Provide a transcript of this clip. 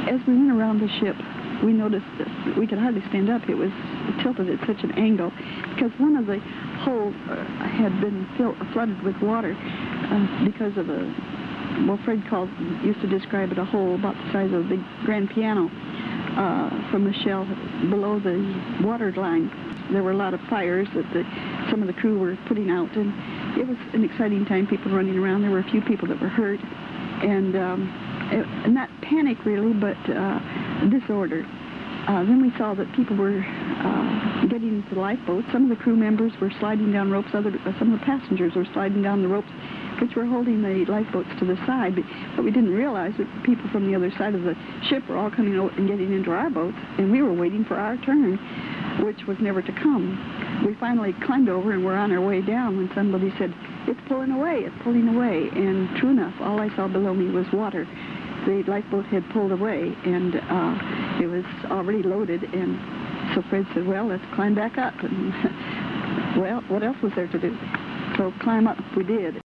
As we went around the ship, we noticed that we could hardly stand up. It was tilted at such an angle because one of the holes had been flooded with water because of a, well, Fred used to describe it a hole about the size of a big grand piano from the shell below the water line. There were a lot of fires that some of the crew were putting out, and it was an exciting time, people running around. There were a few people that were hurt, and not panic really, but disorder. Then we saw that people were getting into the lifeboats. Some of the crew members were sliding down ropes. Some of the passengers were sliding down the ropes, which were holding the lifeboats to the side. But we didn't realize that people from the other side of the ship were all coming over and getting into our boats, and we were waiting for our turn, which was never to come. We finally climbed over and were on our way down when somebody said, "It's pulling away, it's pulling away." And true enough, all I saw below me was water. The lifeboat had pulled away, and it was already loaded, and so Fred said, "Well, let's climb back up." And well, what else was there to do? So climb up we did.